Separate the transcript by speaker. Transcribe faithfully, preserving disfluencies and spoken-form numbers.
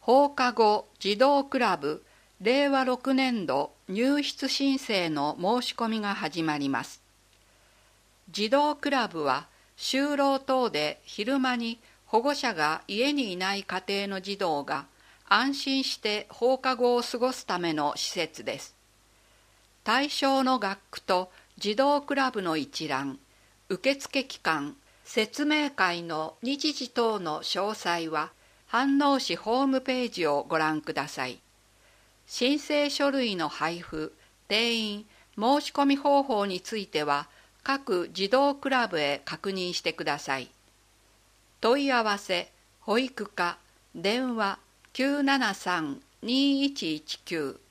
Speaker 1: 放課後児童クラブれいわろくねんど入室申請の申し込みが始まります。児童クラブは就労等で昼間に保護者が家にいない家庭の児童が安心して放課後を過ごすための施設です。対象の学区と児童クラブの一覧、受付期間、説明会の日時等の詳細は飯能市ホームページをご覧ください。申請書類の配布、定員、申し込み方法については各児童クラブへ確認してください。問い合わせ、保育課、電話 きゅうななさん にいちいちきゅう